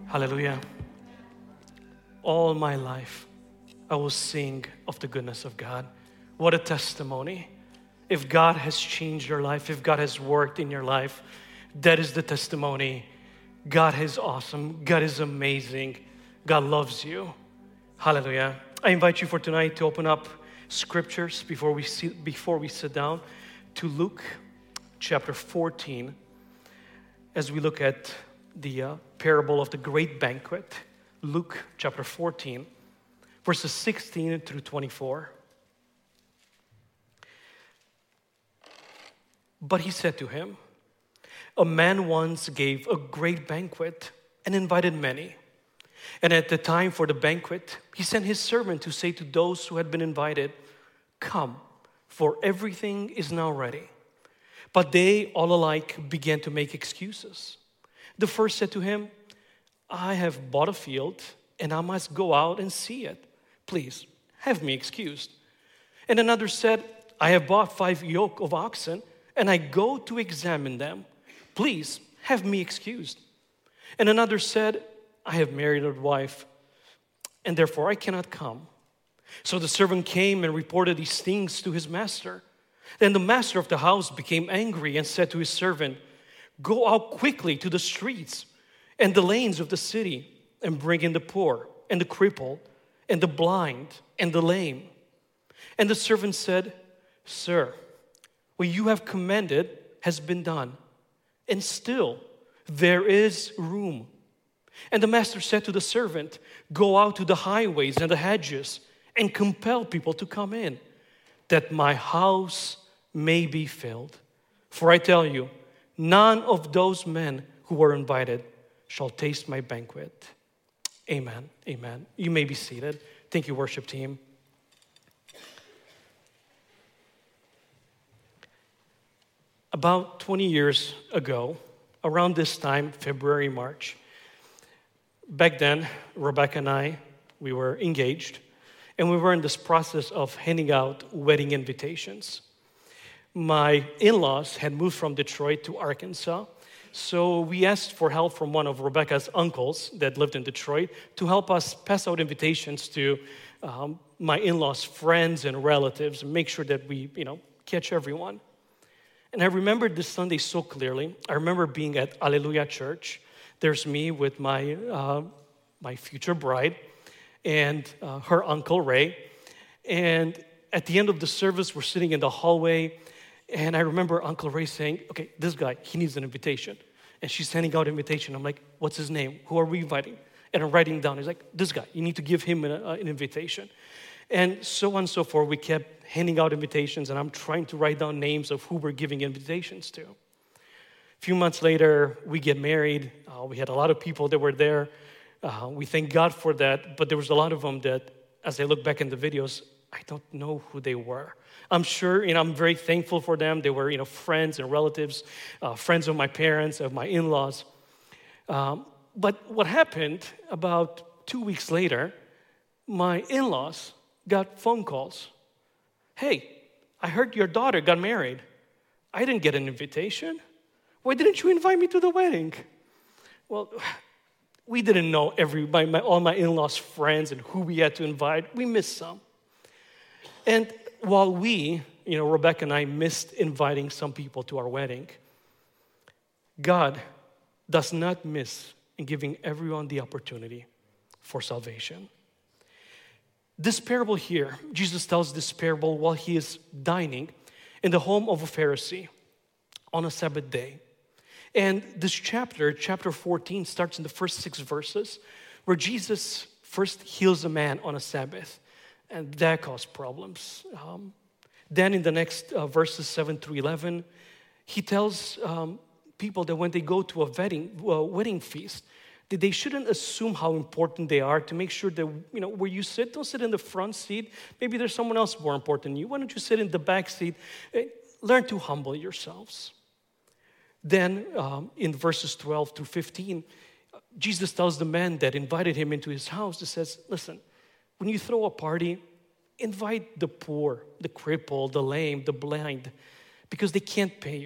Hallelujah. All my life, I will sing of the goodness of God. What a testimony. If God has changed your life, if God has worked in your life, that is the testimony. God is awesome. God is amazing. God loves you. Hallelujah. I invite you for tonight to open up scriptures before we sit down to Luke chapter 14 as we look at the parable of the great banquet. Luke chapter 14, verses 16 through 24. But he said to him, a man once gave a great banquet and invited many. And at the time for the banquet, he sent his servant to say to those who had been invited, come, for everything is now ready. But they all alike began to make excuses. The first said to him, I have bought a field and I must go out and see it. Please, have me excused. And another said, I have bought 5 yoke of oxen and I go to examine them. Please, have me excused. And another said, I have married a wife and therefore I cannot come. So the servant came and reported these things to his master. Then the master of the house became angry and said to his servant, go out quickly to the streets and the lanes of the city and bring in the poor and the crippled and the blind and the lame. And the servant said, Sir, what you have commanded has been done, and still there is room. And the master said to the servant, go out to the highways and the hedges and compel people to come in, that my house may be filled. For I tell you, none of those men who were invited shall taste my banquet. Amen. Amen. You may be seated. Thank you, worship team. About 20 years ago, around this time, February, March, back then, Rebecca and I, we were engaged, and we were in this process of handing out wedding invitations. My in-laws had moved from Detroit to Arkansas, so we asked for help from one of Rebecca's uncles that lived in Detroit to help us pass out invitations to my in-laws' friends and relatives and make sure that we, catch everyone. And I remember this Sunday so clearly. I remember being at Alleluia Church. There's me with my future bride and her uncle Ray. And at the end of the service, we're sitting in the hallway. And I remember Uncle Ray saying, okay, this guy, he needs an invitation. And she's sending out an invitation. I'm like, what's his name? Who are we inviting? And I'm writing down. He's like, this guy, you need to give him an invitation. And so on and so forth. We kept handing out invitations, and I'm trying to write down names of who we're giving invitations to. A few months later, we get married. We had a lot of people that were there. We thank God for that. But there was a lot of them that, as I look back in the videos, I don't know who they were. I'm sure, I'm very thankful for them. They were, friends and relatives, friends of my parents, of my in-laws. But what happened about 2 weeks later, my in-laws got phone calls. Hey, I heard your daughter got married. I didn't get an invitation. Why didn't you invite me to the wedding? Well, we didn't know all my in-laws' friends and who we had to invite. We missed some. And while we, Rebecca and I missed inviting some people to our wedding, God does not miss in giving everyone the opportunity for salvation. This parable here, Jesus tells this parable while he is dining in the home of a Pharisee on a Sabbath day. And this chapter 14, starts in the first 6 verses where Jesus first heals a man on a Sabbath. And that caused problems. Then in the next verses 7 through 11, he tells people that when they go to a wedding feast, that they shouldn't assume how important they are, to make sure that, where you sit, don't sit in the front seat. Maybe there's someone else more important than you. Why don't you sit in the back seat? Learn to humble yourselves. Then in verses 12 through 15, Jesus tells the man that invited him into his house, he says, listen, when you throw a party, invite the poor, the crippled, the lame, the blind, because they can't pay you.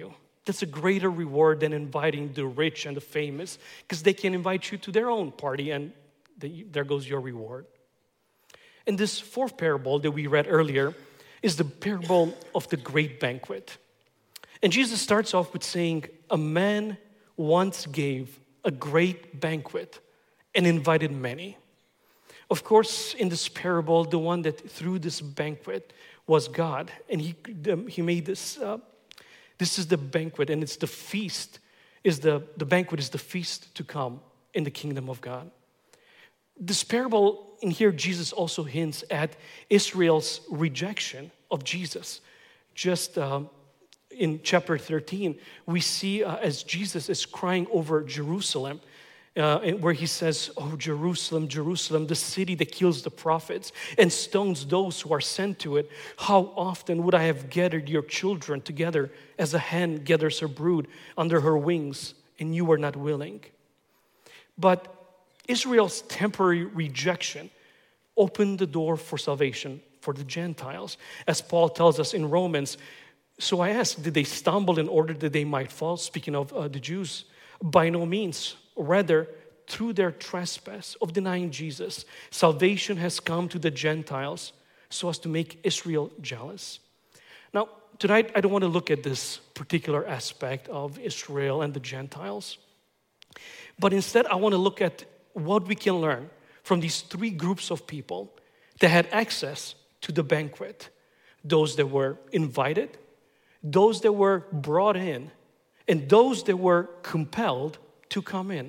That's a greater reward than inviting the rich and the famous, because they can invite you to their own party and there goes your reward. And this fourth parable that we read earlier is the parable of the great banquet. And Jesus starts off with saying, a man once gave a great banquet and invited many. Of course, in this parable, the one that threw this banquet was God. And he made this, this is the banquet, and it's the feast. The banquet is the feast to come in the kingdom of God. This parable in here, Jesus also hints at Israel's rejection of Jesus. Just in chapter 13, we see as Jesus is crying over Jerusalem, where he says, "Oh, Jerusalem, Jerusalem, the city that kills the prophets and stones those who are sent to it. How often would I have gathered your children together as a hen gathers her brood under her wings, and you were not willing." But Israel's temporary rejection opened the door for salvation for the Gentiles. As Paul tells us in Romans, so I ask, did they stumble in order that they might fall? Speaking of the Jews, by no means. Rather, through their trespass of denying Jesus, salvation has come to the Gentiles so as to make Israel jealous. Now, tonight I don't want to look at this particular aspect of Israel and the Gentiles, but instead I want to look at what we can learn from these three groups of people that had access to the banquet. Those that were invited, those that were brought in, and those that were compelled to come in.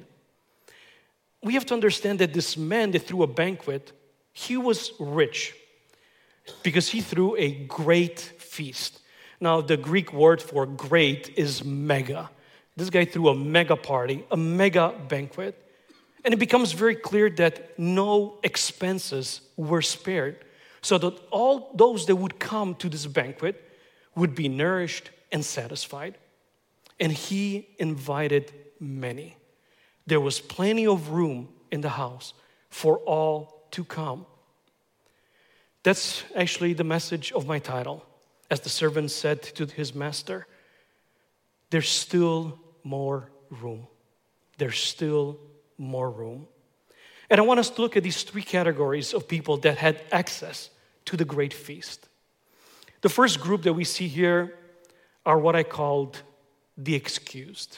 We have to understand that this man that threw a banquet, he was rich because he threw a great feast. Now, the Greek word for great is mega. This guy threw a mega party, a mega banquet. And it becomes very clear that no expenses were spared, so that all those that would come to this banquet would be nourished and satisfied. And he invited many. There was plenty of room in the house for all to come. That's actually the message of my title. As the servant said to his master, there's still more room. There's still more room. And I want us to look at these three categories of people that had access to the great feast. The first group that we see here are what I called the excused.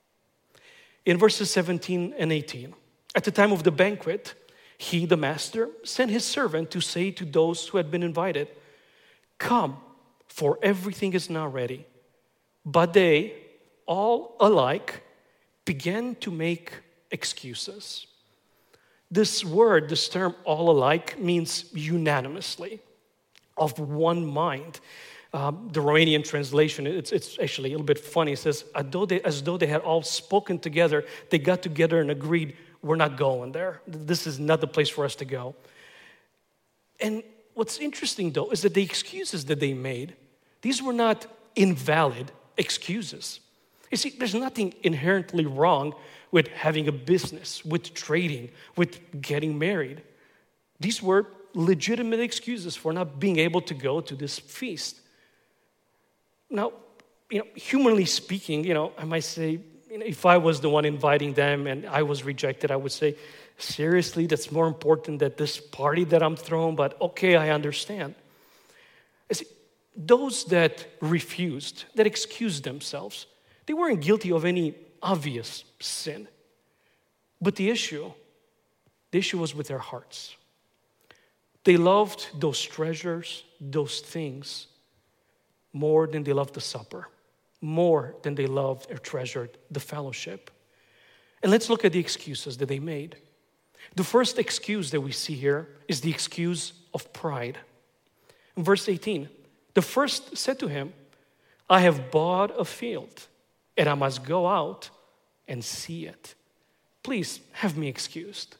In verses 17 and 18, at the time of the banquet, he, the master, sent his servant to say to those who had been invited, "Come, for everything is now ready." But they, all alike, began to make excuses. This word, this term, all alike, means unanimously, of one mind. The Romanian translation, it's actually a little bit funny. It says, as though they had all spoken together, they got together and agreed, we're not going there. This is not the place for us to go. And what's interesting, though, is that the excuses that they made, these were not invalid excuses. You see, there's nothing inherently wrong with having a business, with trading, with getting married. These were legitimate excuses for not being able to go to this feast. Now, humanly speaking, I might say, if I was the one inviting them and I was rejected, I would say, seriously, that's more important than this party that I'm throwing, but okay, I understand. See, those that refused, that excused themselves, they weren't guilty of any obvious sin. But the issue was with their hearts. They loved those treasures, those things, more than they loved the supper, more than they loved or treasured the fellowship. And let's look at the excuses that they made. The first excuse that we see here is the excuse of pride. In verse 18, the first said to him, "I have bought a field, and I must go out and see it. Please have me excused."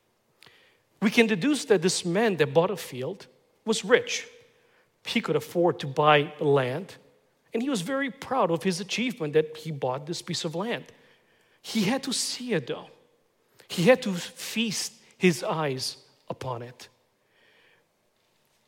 We can deduce that this man that bought a field was rich. He could afford to buy land, and he was very proud of his achievement that he bought this piece of land. He had to see it, though. He had to feast his eyes upon it.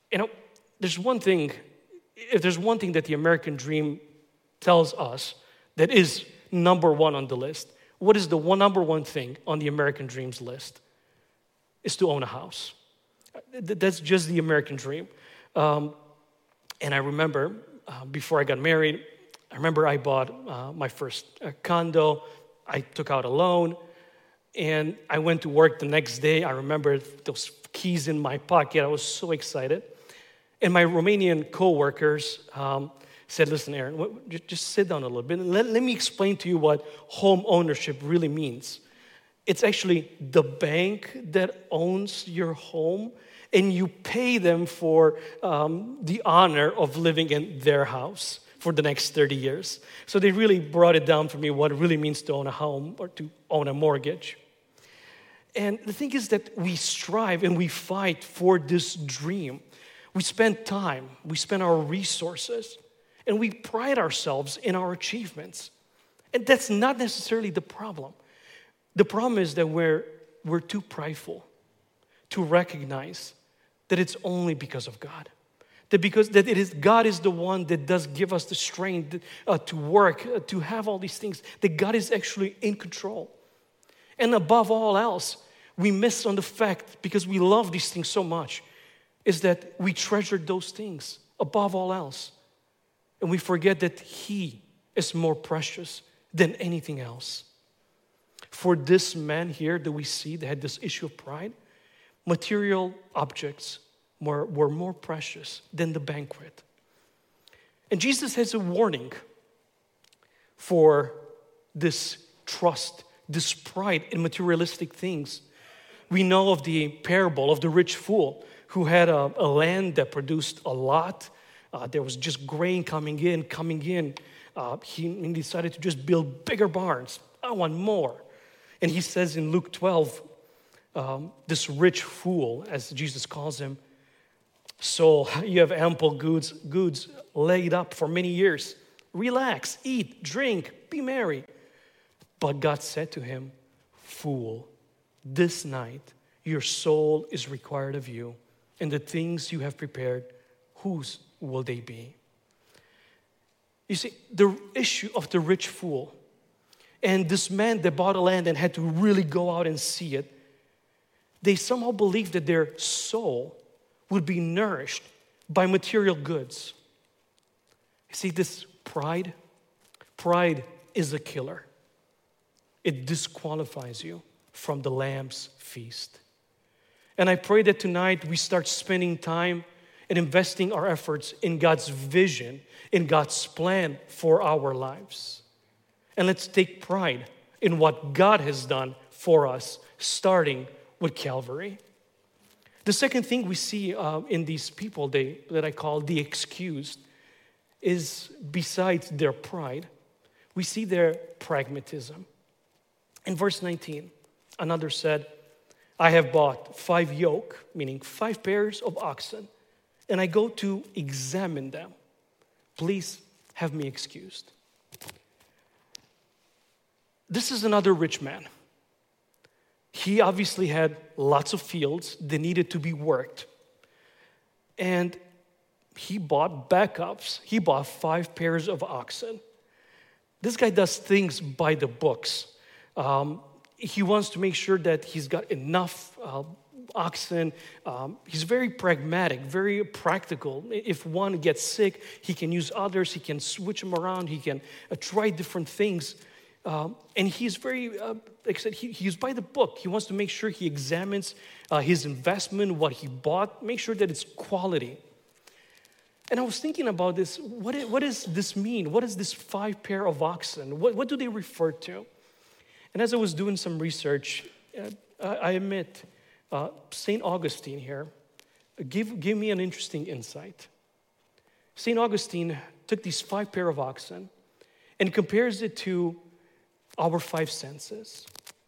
There's one thing, if there's one thing that the American dream tells us, that is number one on the list. What is the number one thing on the American dreams list? Is to own a house. That's just the American dream. And I remember before I got married, I bought my first condo. I took out a loan, and I went to work the next day. I remember those keys in my pocket. I was so excited. And my Romanian coworkers said, listen, Aaron, just sit down a little bit. Let me explain to you what home ownership really means. It's actually the bank that owns your home, and you pay them for the honor of living in their house for the next 30 years. So they really brought it down for me what it really means to own a home or to own a mortgage. And the thing is that we strive and we fight for this dream. We spend time, we spend our resources, and we pride ourselves in our achievements. And that's not necessarily the problem. The problem is that we're too prideful to recognize that it's only because of God. That God is the one that does give us the strength to work, to have all these things, that God is actually in control. And above all else, we miss on the fact, because we love these things so much, is that we treasure those things above all else. And we forget that He is more precious than anything else. For this man here that we see that had this issue of pride, material objects were more precious than the banquet. And Jesus has a warning for this trust, this pride in materialistic things. We know of the parable of the rich fool who had a land that produced a lot. There was just grain coming in. He decided to just build bigger barns. I want more. And he says in Luke 12, this rich fool, as Jesus calls him, so you have ample goods laid up for many years. Relax, eat, drink, be merry. But God said to him, fool, this night your soul is required of you, and the things you have prepared, whose will they be? You see, the issue of the rich fool and this man that bought a land and had to really go out and see it, they somehow believed that their soul would be nourished by material goods. You see, this pride is a killer. It disqualifies you from the Lamb's feast. And I pray that tonight we start spending time and investing our efforts in God's vision, in God's plan for our lives. And let's take pride in what God has done for us, starting with Calvary. The second thing we see in these people that I call the excused is, besides their pride, we see their pragmatism. In verse 19, another said, I have bought 5 yoke, meaning 5 pairs of oxen, and I go to examine them. Please have me excused. This is another rich man. He obviously had lots of fields that needed to be worked. And he bought backups. He bought 5 pairs of oxen. This guy does things by the books. He wants to make sure that he's got enough oxen. He's very pragmatic, very practical. If one gets sick, he can use others. He can switch them around. He can try different things. And he's very, like I said, he's by the book. He wants to make sure he examines his investment, what he bought, make sure that it's quality. And I was thinking about this. What does this mean? What is this 5 pair of oxen? What do they refer to? And as I was doing some research, I admit, St. Augustine here gave me an interesting insight. St. Augustine took these 5 pair of oxen and compares it to our 5 senses.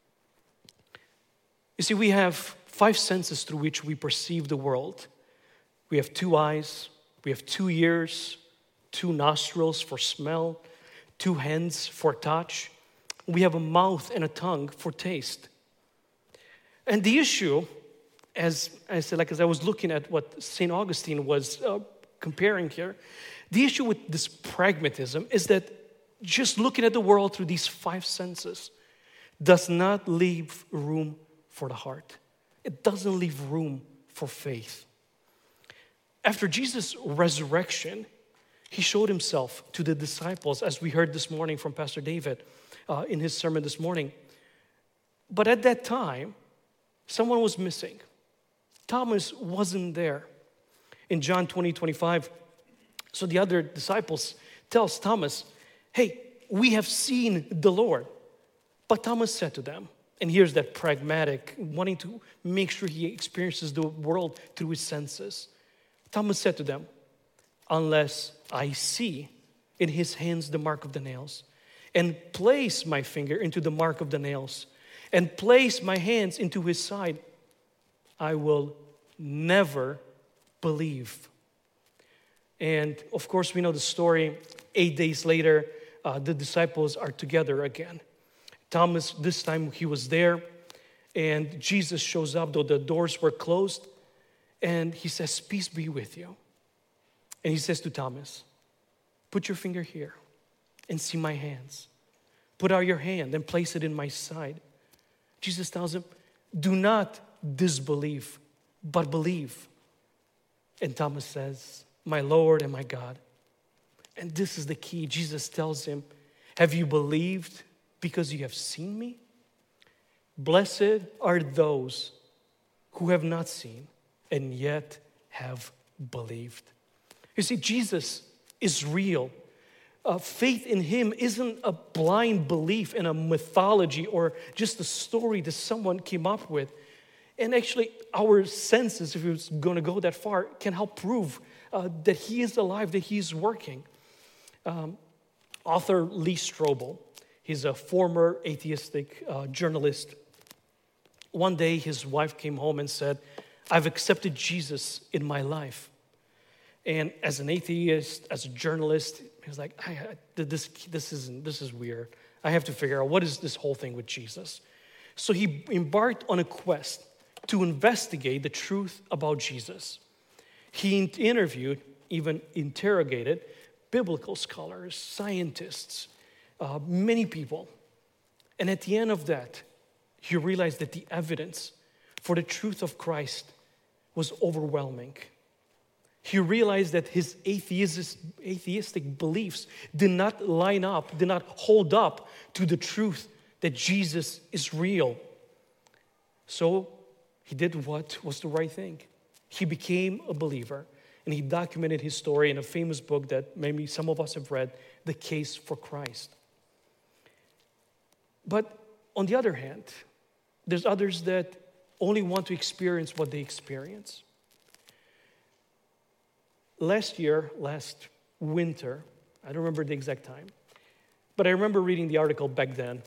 You see, we have 5 senses through which we perceive the world. We have 2 eyes, we have 2 ears, 2 nostrils for smell, 2 hands for touch. We have a mouth and a tongue for taste. And the issue, as I was looking at what St. Augustine was comparing here, the issue with this pragmatism is that just looking at the world through these five senses does not leave room for the heart. It doesn't leave room for faith. After Jesus' resurrection, he showed himself to the disciples, as we heard this morning from Pastor David in his sermon this morning. But at that time, someone was missing. Thomas wasn't there. In John 20:25, so the other disciples tells Thomas, hey, we have seen the Lord. But Thomas said to them, and here's that pragmatic, wanting to make sure he experiences the world through his senses. Thomas said to them, unless I see in his hands the mark of the nails, and place my finger into the mark of the nails, and place my hands into his side, I will never believe. And of course, we know the story. 8 days later, the disciples are together again. Thomas, this time he was there, and Jesus shows up, though the doors were closed, and he says, peace be with you. And he says to Thomas, put your finger here and see my hands. Put out your hand and place it in my side. Jesus tells him, do not disbelieve, but believe. And Thomas says, my Lord and my God. And this is the key. Jesus tells him, have you believed because you have seen me? Blessed are those who have not seen and yet have believed. You see, Jesus is real. Faith in him isn't a blind belief in a mythology or just a story that someone came up with. And actually, our senses, if it's going to go that far, can help prove that he is alive, that he is working. Author Lee Strobel, he's a former atheistic journalist. One day, his wife came home and said, I've accepted Jesus in my life. And as an atheist, as a journalist, he was like, this is weird. I have to figure out what is this whole thing with Jesus. So he embarked on a quest to investigate the truth about Jesus. He interviewed, even interrogated, biblical scholars, scientists, many people. And at the end of that, he realized that the evidence for the truth of Christ was overwhelming. He realized that his atheistic beliefs did not line up, did not hold up to the truth that Jesus is real. So he did what was the right thing. He became a believer, and he documented his story in a famous book that maybe some of us have read, The Case for Christ. But on the other hand, there's others that only want to experience what they experience. Last winter, I don't remember the exact time, but I remember reading the article back then.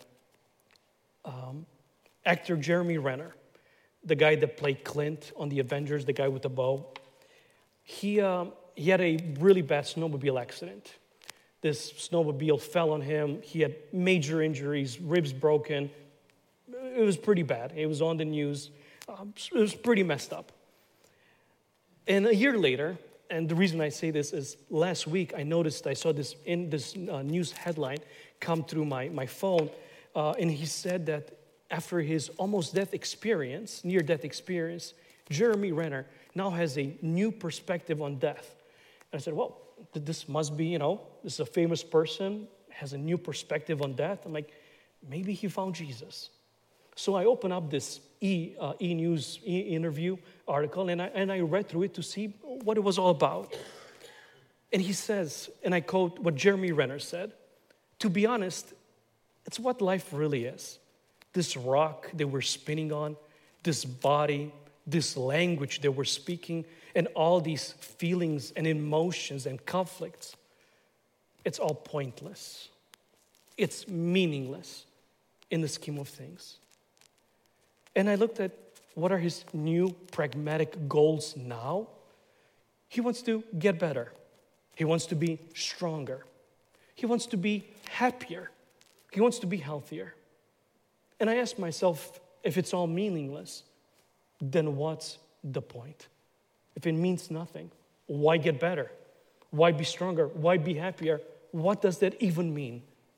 Actor Jeremy Renner, the guy that played Clint on the Avengers, the guy with the bow, he had a really bad snowmobile accident. This snowmobile fell on him. He had major injuries, ribs broken. It was pretty bad. It was on the news. It was pretty messed up. And a year later, and the reason I say this is last week I saw this in this news headline come through my phone, and he said that after his almost death experience, near-death experience, Jeremy Renner now has a new perspective on death. And I said, well, this must be, this is a famous person, has a new perspective on death. I'm like, maybe he found Jesus. So I opened up this E-News interview article, and I read through it to see what it was all about. And he says, and I quote what Jeremy Renner said, to be honest, it's what life really is. This rock that we're spinning on, this body, this language that we're speaking, and all these feelings and emotions and conflicts, it's all pointless. It's meaningless in the scheme of things. And I looked at what are his new pragmatic goals now. He wants to get better. He wants to be stronger. He wants to be happier. He wants to be healthier. And I asked myself, if it's all meaningless, then what's the point? If it means nothing, why get better? Why be stronger? Why be happier? What does that even mean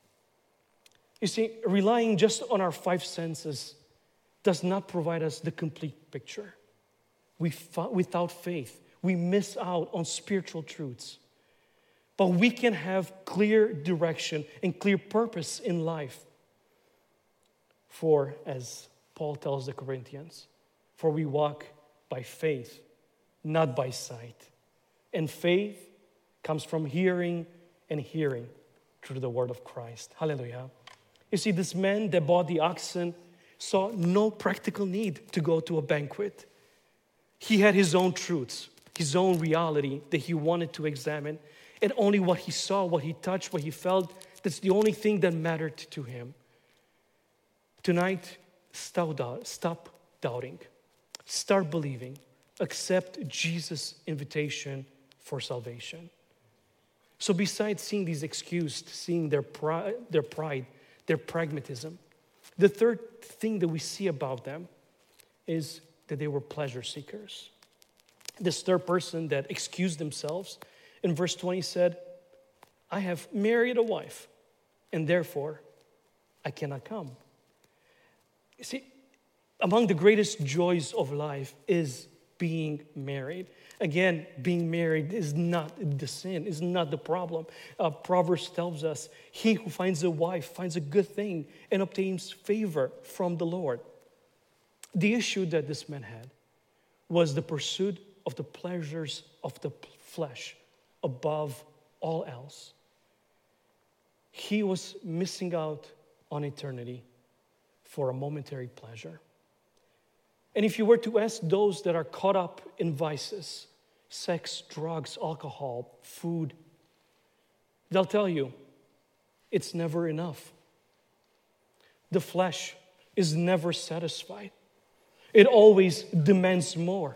You see, relying just on our five senses does not provide us the complete picture. Without faith, we miss out on spiritual truths. But we can have clear direction and clear purpose in life. For, as Paul tells the Corinthians, for we walk by faith, not by sight. And faith comes from hearing, and hearing through the word of Christ. Hallelujah. You see, this man that bought the oxen saw no practical need to go to a banquet. He had his own truths, his own reality that he wanted to examine. And only what he saw, what he touched, what he felt, that's the only thing that mattered to him. Tonight, stop doubting. Start believing. Accept Jesus' invitation for salvation. So besides seeing these excuses, seeing their pride, their pragmatism, the third thing that we see about them is that they were pleasure seekers. This third person that excused themselves in verse 20 said, I have married a wife, and therefore I cannot come. You see, among the greatest joys of life is being married. Again, being married is not the sin, is not the problem. Proverbs tells us, he who finds a wife finds a good thing and obtains favor from the Lord. The issue that this man had was the pursuit of the pleasures of the flesh above all else. He was missing out on eternity for a momentary pleasure. And if you were to ask those that are caught up in vices, sex, drugs, alcohol, food, they'll tell you it's never enough. The flesh is never satisfied. It always demands more.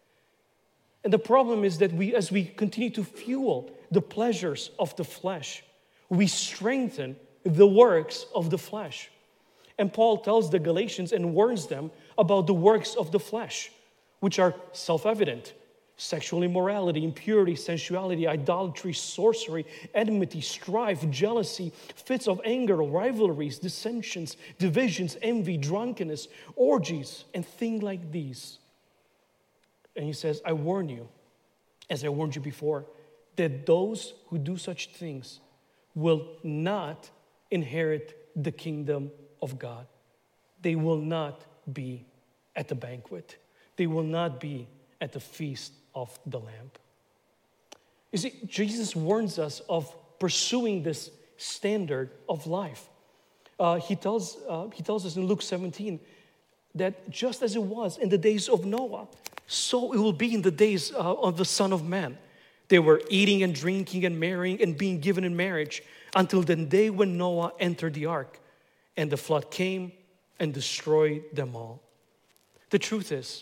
And the problem is that as we continue to fuel the pleasures of the flesh, we strengthen the works of the flesh. And Paul tells the Galatians and warns them about the works of the flesh, which are self-evident: sexual immorality, impurity, sensuality, idolatry, sorcery, enmity, strife, jealousy, fits of anger, rivalries, dissensions, divisions, envy, drunkenness, orgies, and things like these. And he says, I warn you, as I warned you before, that those who do such things will not inherit the kingdom of God. They will not be at the banquet. They will not be at the feast of the Lamb. You see, Jesus warns us of pursuing this standard of life. He tells us in Luke 17 that just as it was in the days of Noah, so it will be in the days of the Son of Man. They were eating and drinking and marrying and being given in marriage until the day when Noah entered the ark and the flood came and destroyed them all. The truth is,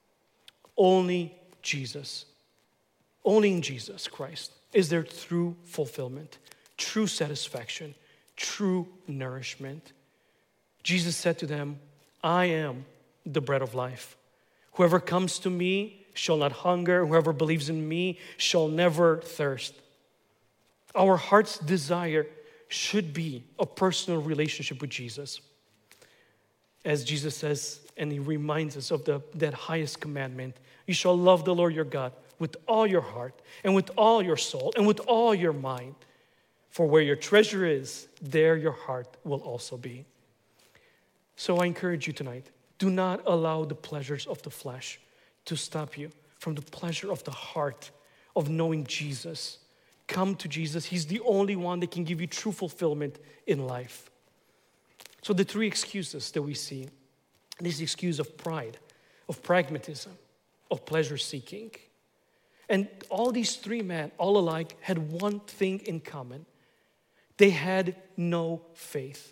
only Jesus, only in Jesus Christ is there true fulfillment, true satisfaction, true nourishment. Jesus said to them, I am the bread of life. Whoever comes to me shall not hunger. Whoever believes in me shall never thirst. Our heart's desire should be a personal relationship with Jesus. As Jesus says, and he reminds us of that highest commandment, you shall love the Lord your God with all your heart and with all your soul and with all your mind. For where your treasure is, there your heart will also be. So I encourage you tonight, do not allow the pleasures of the flesh to stop you from the pleasure of the heart of knowing Jesus. Come to Jesus. He's the only one that can give you true fulfillment in life. So the three excuses that we see, this excuse of pride, of pragmatism, of pleasure seeking. And all these three men, all alike, had one thing in common. They had no faith.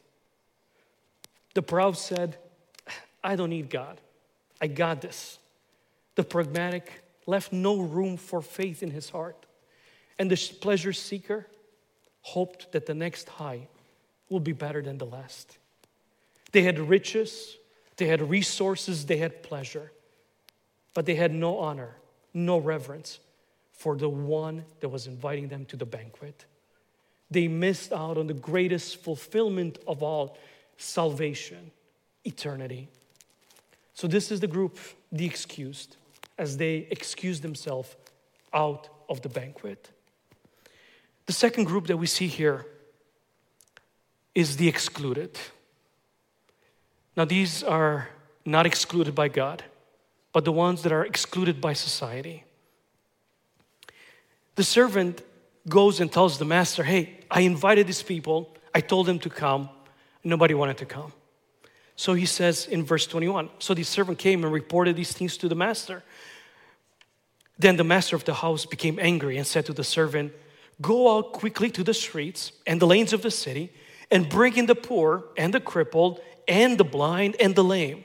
The proud said, I don't need God. I got this. The pragmatic left no room for faith in his heart. And the pleasure seeker hoped that the next high will be better than the last. They had riches, they had resources, they had pleasure, but they had no honor, no reverence for the one that was inviting them to the banquet. They missed out on the greatest fulfillment of all, salvation, eternity. So this is the group, the excused, as they excuse themselves out of the banquet. The second group that we see here is the excluded. Now these are not excluded by God, but the ones that are excluded by society. The servant goes and tells the master, hey, I invited these people, I told them to come, nobody wanted to come. So he says in verse 21, so the servant came and reported these things to the master. Then the master of the house became angry and said to the servant, go out quickly to the streets and the lanes of the city and bring in the poor and the crippled and the blind and the lame.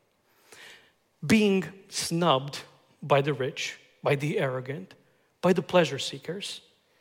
Being snubbed by the rich, by the arrogant, by the pleasure seekers,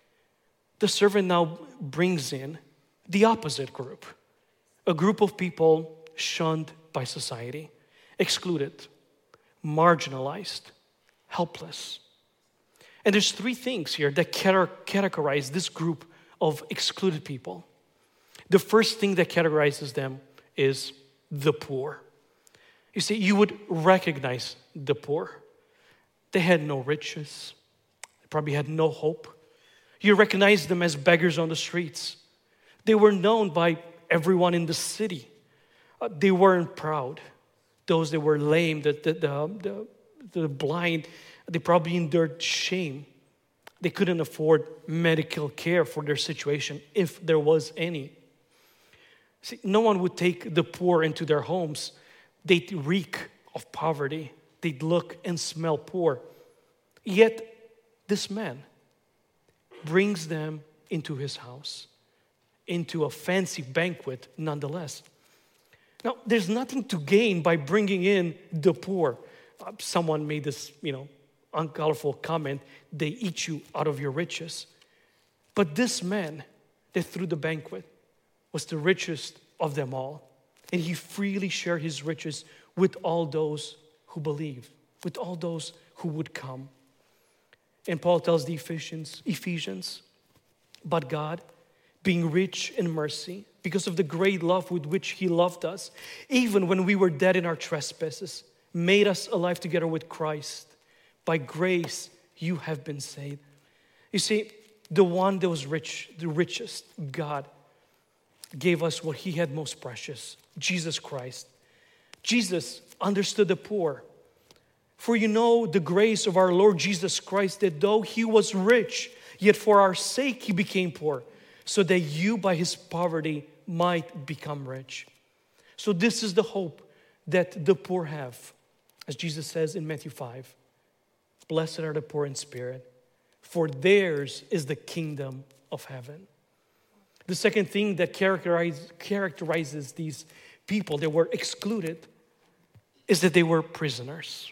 the servant now brings in the opposite group, a group of people shunned by society, excluded, marginalized, helpless. And there's three things here that categorize this group of excluded people. The first thing that categorizes them is the poor. You see, you would recognize the poor. They had no riches. They probably had no hope. You recognize them as beggars on the streets. They were known by everyone in the city. They weren't proud. Those that were lame, the blind, they probably endured shame. They couldn't afford medical care for their situation if there was any. See, no one would take the poor into their homes. They'd reek of poverty. They'd look and smell poor. Yet this man brings them into his house, into a fancy banquet nonetheless. Now, there's nothing to gain by bringing in the poor. Someone made this, uncolorful comment, they eat you out of your riches. But this man that threw the banquet was the richest of them all. And he freely shared his riches with all those who believe, with all those who would come. And Paul tells the Ephesians, but God, being rich in mercy, because of the great love with which he loved us, even when we were dead in our trespasses, made us alive together with Christ. By grace, you have been saved. You see, the one that was rich, the richest, God, gave us what he had most precious, Jesus Christ. Jesus understood the poor. For you know the grace of our Lord Jesus Christ, that though he was rich, yet for our sake he became poor, so that you by his poverty might become rich. So this is the hope that the poor have. As Jesus says in Matthew 5, blessed are the poor in spirit, for theirs is the kingdom of heaven. The second thing that characterizes these people that were excluded is that they were prisoners.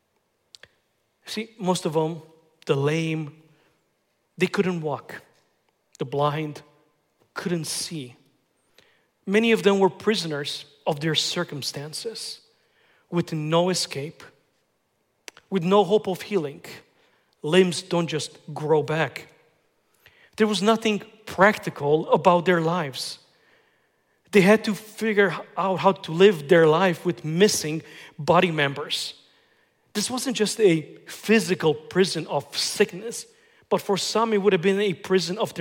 See, most of them, the lame, they couldn't walk. The blind couldn't see. Many of them were prisoners of their circumstances, with no escape, with no hope of healing. Limbs don't just grow back. There was nothing practical about their lives. They had to figure out how to live their life with missing body members. This wasn't just a physical prison of sickness, but for some it would have been a prison of their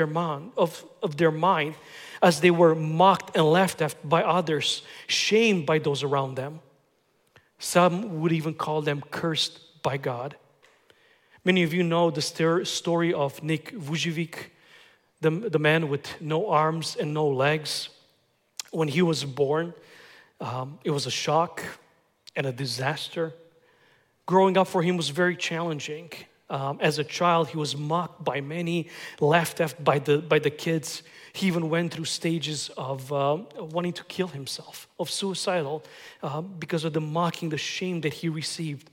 mind, as they were mocked and laughed at by others, shamed by those around them. Some would even call them cursed by God. Many of you know the story of Nick Vujicic, the man with no arms and no legs. When he was born, it was a shock and a disaster. Growing up for him was very challenging. As a child, he was mocked by many, laughed at by the kids. He even went through stages of wanting to kill himself, of suicidal, because of the mocking, the shame that he received.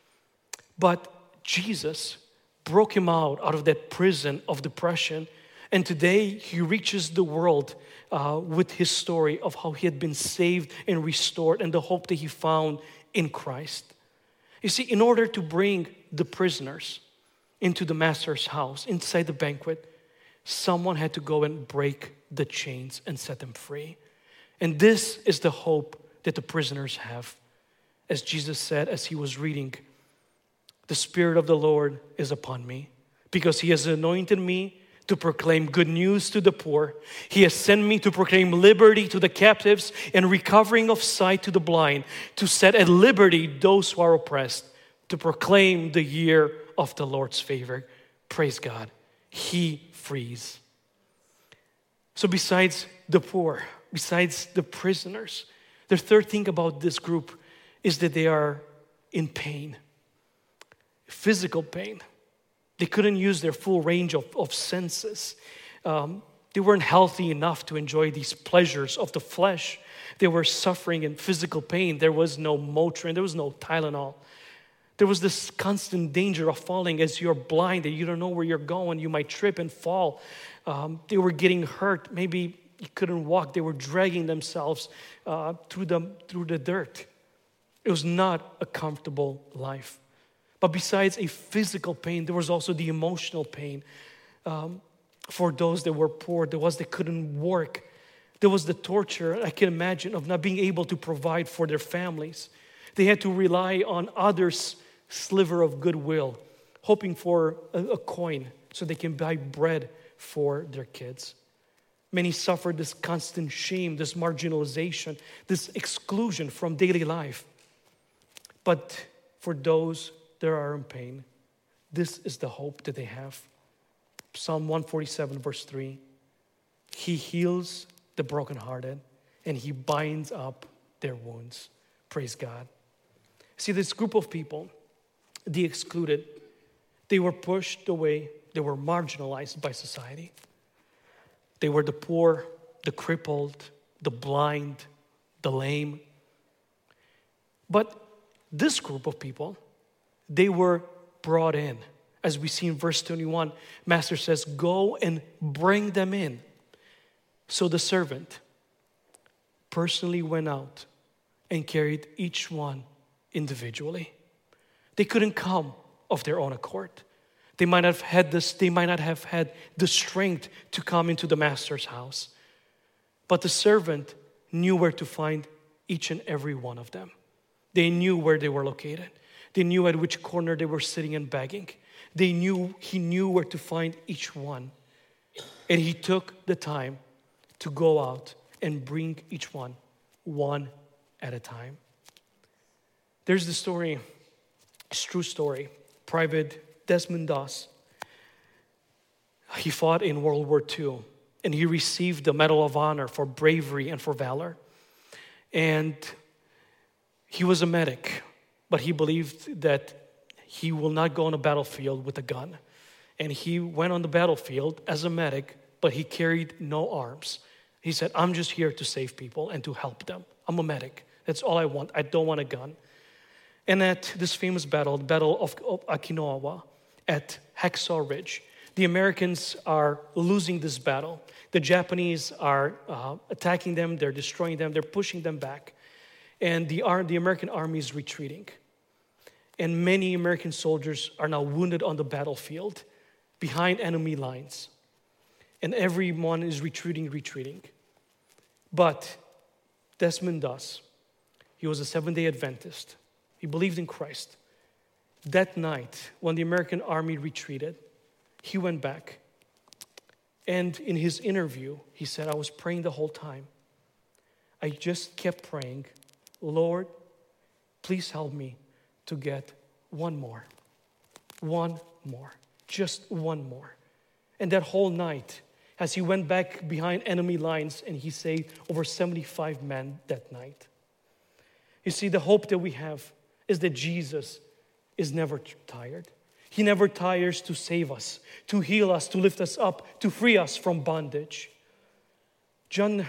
But Jesus broke him out of that prison of depression, and today he reaches the world with his story of how he had been saved and restored, and the hope that he found in Christ. You see, in order to bring the prisoners into the master's house, inside the banquet, someone had to go and break the chains and set them free. And this is the hope that the prisoners have. As Jesus said as he was reading, the Spirit of the Lord is upon me because he has anointed me to proclaim good news to the poor. He has sent me to proclaim liberty to the captives and recovering of sight to the blind, to set at liberty those who are oppressed, to proclaim the year of the Lord's favor. Praise God. He frees. So besides the poor, besides the prisoners, the third thing about this group is that they are in pain, physical pain. They couldn't use their full range of senses. They weren't healthy enough to enjoy these pleasures of the flesh. They were suffering in physical pain. There was no Motrin, there was no Tylenol. There was this constant danger of falling as you're blind and you don't know where you're going. You might trip and fall. They were getting hurt. Maybe you couldn't walk. They were dragging themselves through the dirt. It was not a comfortable life. But besides a physical pain, there was also the emotional pain. For those that were poor, there was that couldn't work. There was the torture, I can imagine, of not being able to provide for their families. They had to rely on others' sliver of goodwill, hoping for a coin so they can buy bread for their kids. Many suffered this constant shame, this marginalization, this exclusion from daily life. But for those that are in pain, this is the hope that they have. Psalm 147, verse 3. He heals the brokenhearted and he binds up their wounds. Praise God. See, this group of people, the excluded, they were pushed away, they were marginalized by society. They were the poor, the crippled, the blind, the lame. But this group of people, they were brought in. As we see in verse 21, Master says, go and bring them in. So the servant personally went out and carried each one individually. They couldn't come of their own accord. They might not have had the strength to come into the master's house. But the servant knew where to find each and every one of them. They knew where they were located. They knew at which corner they were sitting and begging. He knew where to find each one. And he took the time to go out and bring each one at a time. There's the story, it's a true story. Private Desmond Doss, he fought in World War II, and he received the Medal of Honor for bravery and for valor. And he was a medic, but he believed that he will not go on a battlefield with a gun. And he went on the battlefield as a medic, but he carried no arms. He said, I'm just here to save people and to help them. I'm a medic. That's all I want. I don't want a gun. And at this famous battle, the Battle of Okinawa, at Hacksaw Ridge, the Americans are losing this battle. The Japanese are attacking them, they're destroying them, they're pushing them back. And the American army is retreating. And many American soldiers are now wounded on the battlefield behind enemy lines. And everyone is retreating. But Desmond Doss, he was a Seventh-day Adventist. He believed in Christ. That night, when the American army retreated, he went back. And in his interview, he said, I was praying the whole time. I just kept praying, Lord, please help me to get one more, just one more. And that whole night, as he went back behind enemy lines, and he saved over 75 men that night. You see, the hope that we have is that Jesus is never tired. He never tires to save us, to heal us, to lift us up, to free us from bondage. John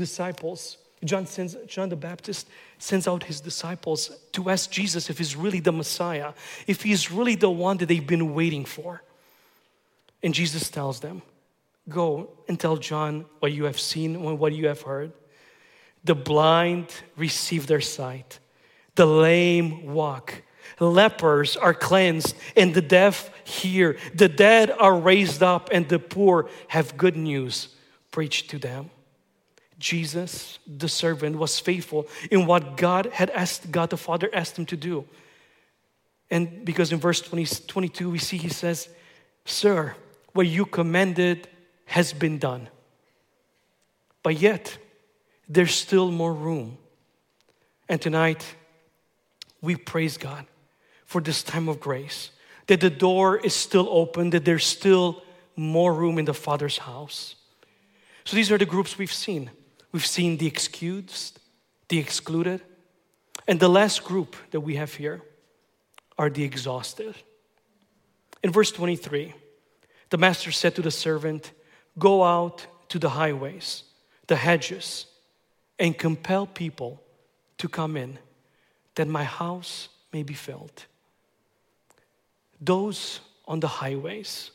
the Baptist sends out his disciples to ask Jesus if he's really the Messiah, if he's really the one that they've been waiting for. And Jesus tells them, go and tell John what you have seen and what you have heard. The blind receive their sight. The lame walk. Lepers are cleansed and the deaf hear. The dead are raised up and the poor have good news preached to them. Jesus, the servant, was faithful in what God the Father asked him to do. And because in verse 22 we see he says, "Sir, what you commanded has been done. But yet, there's still more room." And tonight, we praise God for this time of grace, that the door is still open, that there's still more room in the Father's house. So these are the groups we've seen. We've seen the excused, the excluded, and the last group that we have here are the exhausted. In verse 23, the master said to the servant, "Go out to the highways, the hedges, and compel people to come in, that my house may be filled." Those on the highways,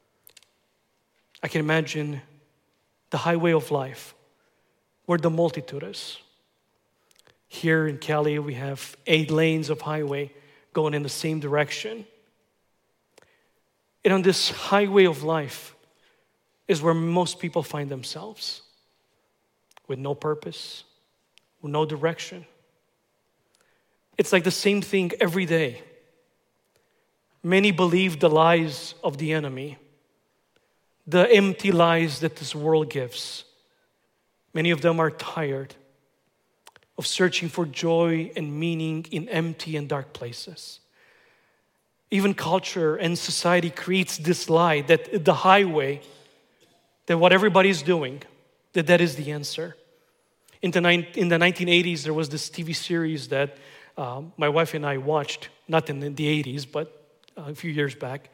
I can imagine the highway of life where the multitude is. Here in Cali, we have 8 lanes of highway going in the same direction. And on this highway of life is where most people find themselves, with no purpose, with no direction. It's like the same thing every day. Many believe the lies of the enemy, the empty lies that this world gives. Many of them are tired of searching for joy and meaning in empty and dark places. Even culture and society creates this lie that the highway, that what everybody's doing, that is the answer. In the 1980s, there was this TV series that my wife and I watched, not in the 80s, but a few years back.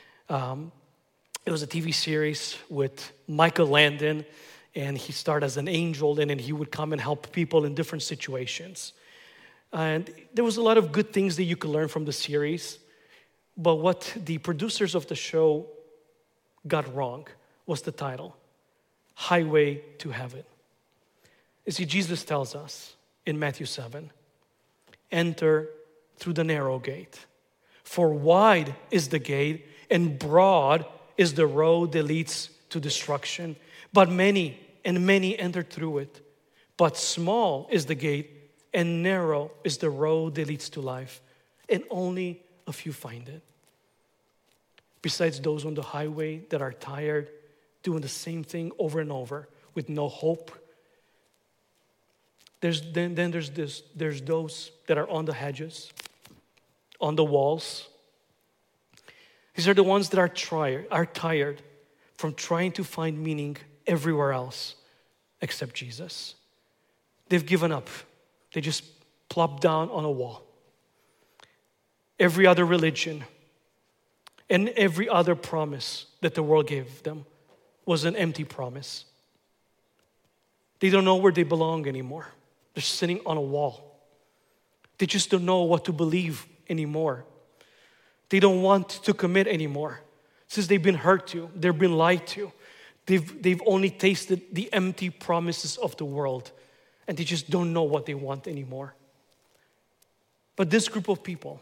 It was a TV series with Michael Landon, and he starred as an angel, and then he would come and help people in different situations. And there was a lot of good things that you could learn from the series, but what the producers of the show got wrong was the title, Highway to Heaven. You see, Jesus tells us in Matthew 7, "Enter through the narrow gate. For wide is the gate and broad is the road that leads to destruction. But many enter through it. But small is the gate and narrow is the road that leads to life. And only a few find it." Besides those on the highway that are tired, doing the same thing over and over with no hope, there's those that are on the hedges, on the walls. These are the ones that are tired from trying to find meaning everywhere else except Jesus. They've given up. They just plop down on a wall. Every other religion and every other promise that the world gave them was an empty promise. They don't know where they belong anymore. They're sitting on a wall. They just don't know what to believe anymore. They don't want to commit anymore. Since they've been hurt to, they've been lied to. They've only tasted the empty promises of the world, and they just don't know what they want anymore. But this group of people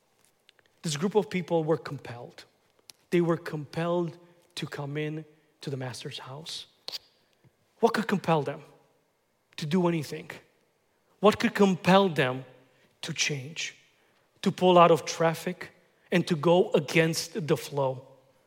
were compelled. They were compelled to come in to the Master's house. What could compel them to do anything? What could compel them to change, to pull out of traffic, and to go against the flow?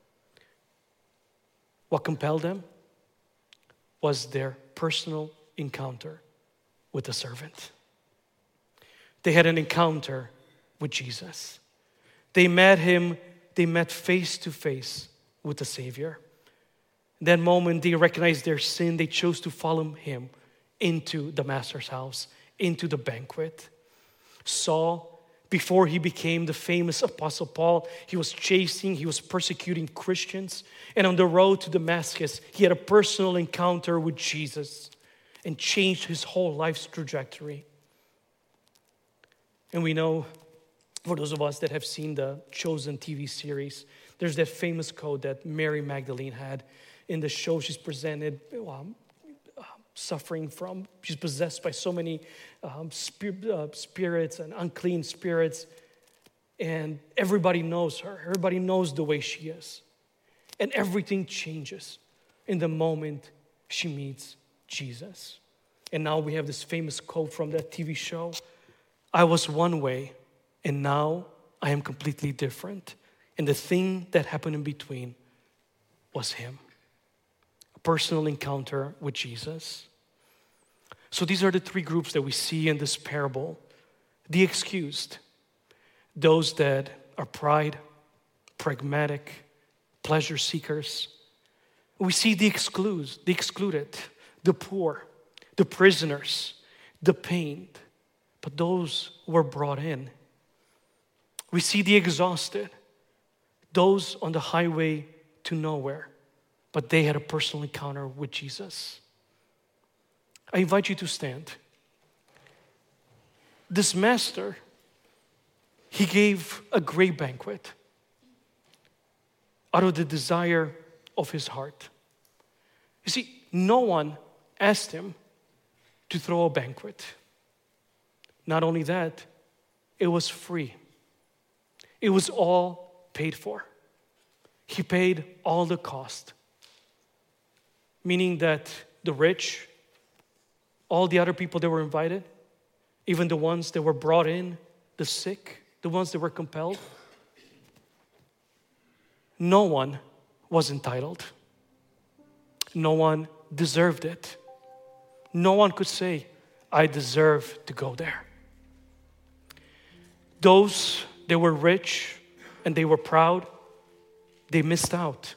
What compelled them was their personal encounter with the servant. They had an encounter with Jesus. They met him, they met face to face with the Savior. In that moment, they recognized their sin. They chose to follow him into the Master's house, into the banquet. Saul, before he became the famous Apostle Paul, he was persecuting Christians. And on the road to Damascus, he had a personal encounter with Jesus and changed his whole life's trajectory. And we know, for those of us that have seen the Chosen TV series, there's that famous quote that Mary Magdalene had in the show. She's presented suffering from, she's possessed by so many spirits and unclean spirits. and everybody knows her. Everybody knows the way she is. And everything changes in the moment she meets Jesus. And now we have this famous quote from that TV show. I was one way, and now I am completely different. And the thing that happened in between was him. A personal encounter with Jesus. So these are the three groups that we see in this parable. The excused, those that are pride, pragmatic, pleasure seekers. We see the excluded, the poor, the prisoners, the pained, but those were brought in. We see the exhausted, those on the highway to nowhere, but they had a personal encounter with Jesus. I invite you to stand. This master, he gave a great banquet out of the desire of his heart. You see, no one asked him to throw a banquet. Not only that, it was free. It was all paid for. He paid all the cost. Meaning that the rich, all the other people that were invited, even the ones that were brought in, the sick, the ones that were compelled, no one was entitled. No one deserved it. No one could say, I deserve to go there. Those that were rich and they were proud, they missed out.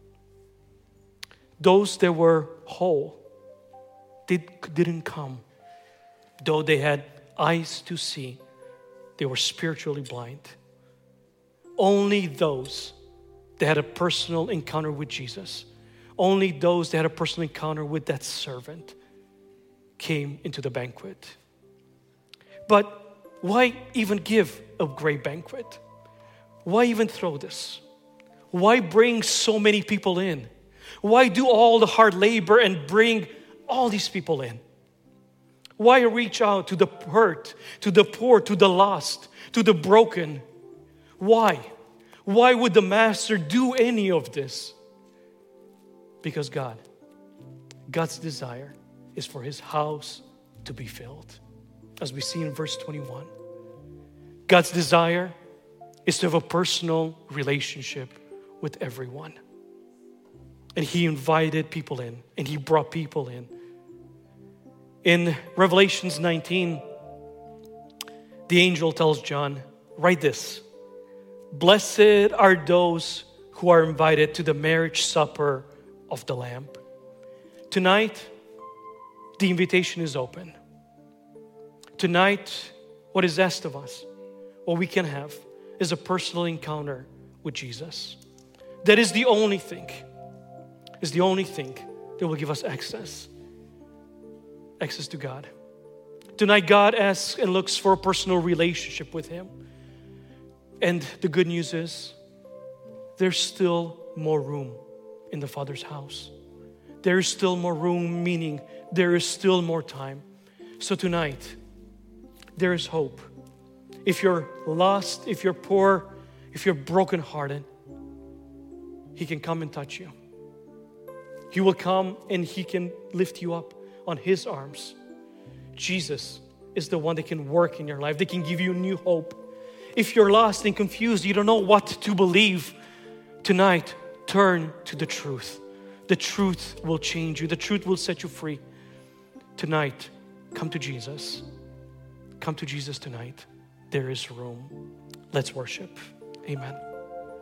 Those that were whole, they didn't come. Though they had eyes to see, they were spiritually blind. Only those that had a personal encounter with Jesus, only those that had a personal encounter with that servant came into the banquet. But why even give a great banquet? Why even throw this? Why bring so many people in? Why do all the hard labor and bring all these people in? Why reach out to the hurt, to the poor, to the lost, to the broken? Why? Why would the master do any of this? Because God's desire is for his house to be filled. As we see in verse 21. God's desire is to have a personal relationship with everyone. And he invited people in, and he brought people in. In Revelations 19, the angel tells John, write this: blessed are those who are invited to the marriage supper of the Lamb. Tonight, the invitation is open. Tonight, what is asked of us, what we can have, is a personal encounter with Jesus. That is the only thing, that will give us access to God. Tonight, God asks and looks for a personal relationship with him. And the good news is, there's still more room in the Father's house. There is still more room, meaning there is still more time. So tonight, there is hope. If you're lost, if you're poor, if you're brokenhearted, he can come and touch you. He will come and he can lift you up on his arms. Jesus is the one that can work in your life. They can give you new hope. If you're lost and confused, you don't know what to believe, tonight, turn to the truth. The truth will change you. The truth will set you free. Tonight, come to Jesus. Come to Jesus tonight. There is room. Let's worship. Amen.